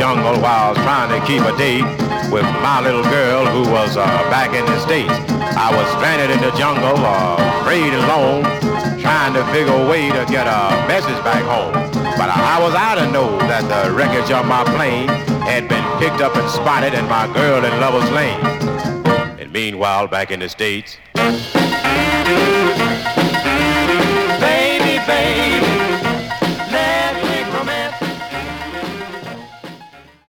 jungle while trying to keep a date with my little girl who was back in the States. I was stranded in the jungle, afraid and alone, trying to figure a way to get a message back home. But how was I to know that the wreckage of my plane had been picked up and spotted and my girl in Lover's Lane? And meanwhile, back in the States...